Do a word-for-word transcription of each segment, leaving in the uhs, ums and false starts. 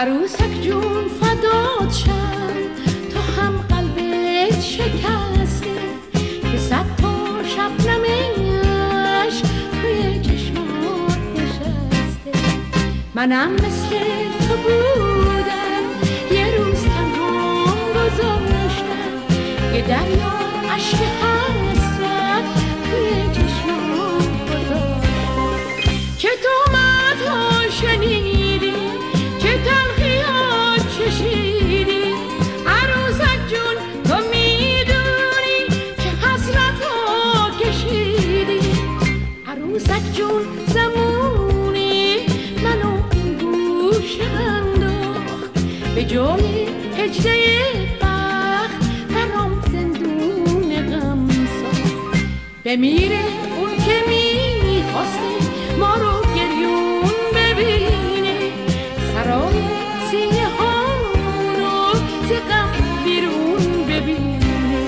عروسک جون فدات شم، تو هم قلبت شکسته که صد تا شبنمش توی چشمات نشسته. منم مثل تو بودم، یه روز تنهام گذاشتم، یه دریا عشق حسرت توی چشمات گذاشتم. که تو مدها شنیدی، که تلخیات چشیدی، عروسک جون تو میدونی که حسرت ها کشیدی. عروسک جون زمونی منو این گوش انداخت، به جای هجله بخت برام زندون غم ساخت. بمیره اون که میخواسته ما رو گریون ببینه، سرای سینه ها رو ز غم بیرون ببینه.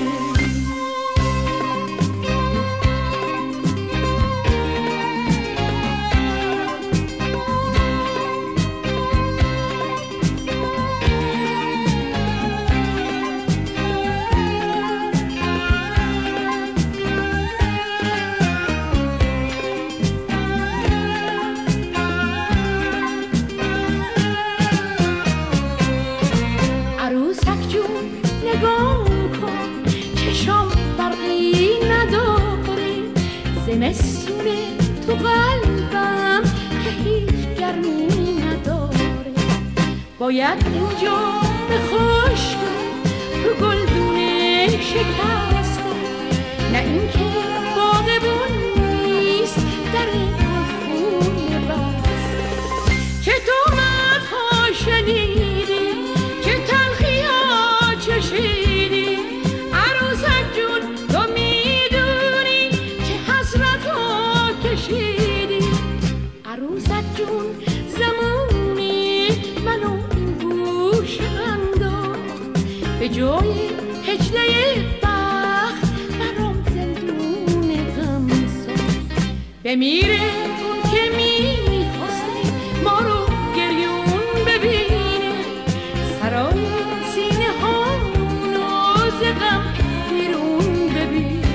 عروسک جون نگاه کن، چشام برقی نداره، زمستونه تو قلبم که هیچ گرمی نداره. باید اینجا به خشکی تو گلدونه شکسته، نه اینکه باغبون نیست در خونه بسته. که تو مدها شنیدی، که تلخیات چشیدی، عروسک جون تو میدونی که حسرت ها کشیدی. عروسک جون زمونی منو این گوش انداخت، به جای هجله بخت برام زندون غم ساخت. بمیره اون که میخواسته ما رو گریون ببینه، سرای سینه ها رو ز غم بیرون ببینه.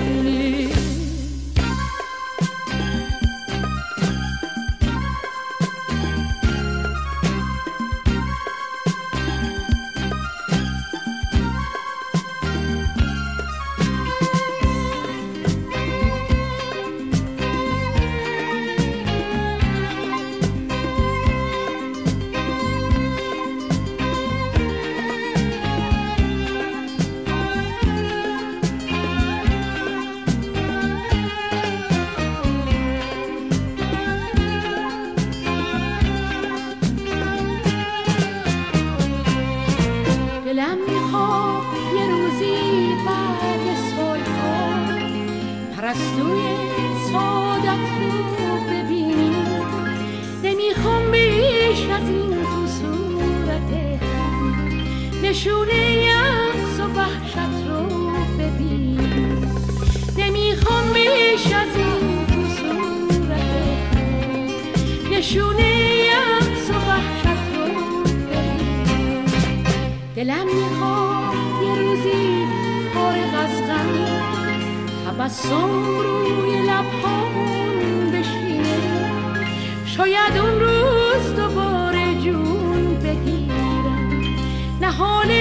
دلم میخواد یه روزی بعد سالها پرستوی سعادت رو ببینیم. نمیخوام بیش از این تو صورت نشونه یأس و وحشت رو ببینیم. نمیخوام بیش از این تو صورت نشونه یأس و وحشت رو ببینیم. دلم میخواد یه روزی فارغ از غم تبسم روی لبهامون بشینه. شاید اون روز دوباره جون بگیرم، نهال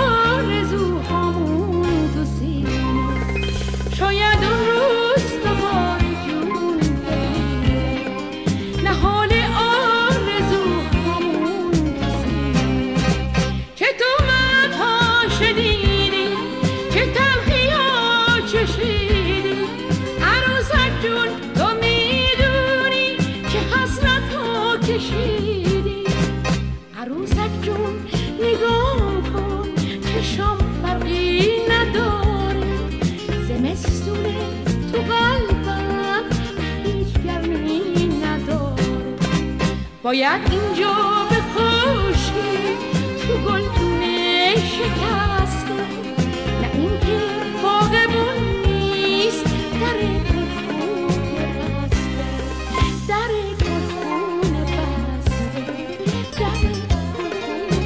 آرزوهامون تو سینه. شاید اون روز دوباره جون بگیرم، نهال آرزوهامون تو سینه. که تو مدها شنیدی، که تلخیات چشیدی، عروسک جون تو میدونی که حسرت ها کشیدی. عروسک جون نگاه کن، چشام برقی نداره، زمستونه تو قلبم هیچ گرمی نداره. باید اینجا به خشکی تو گلدونه شکسته، نه اینکه باغبون نیست در گلخونه بسته. در گلخونه بسته، در گلخونه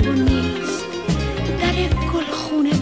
تو نیست، در گلخونه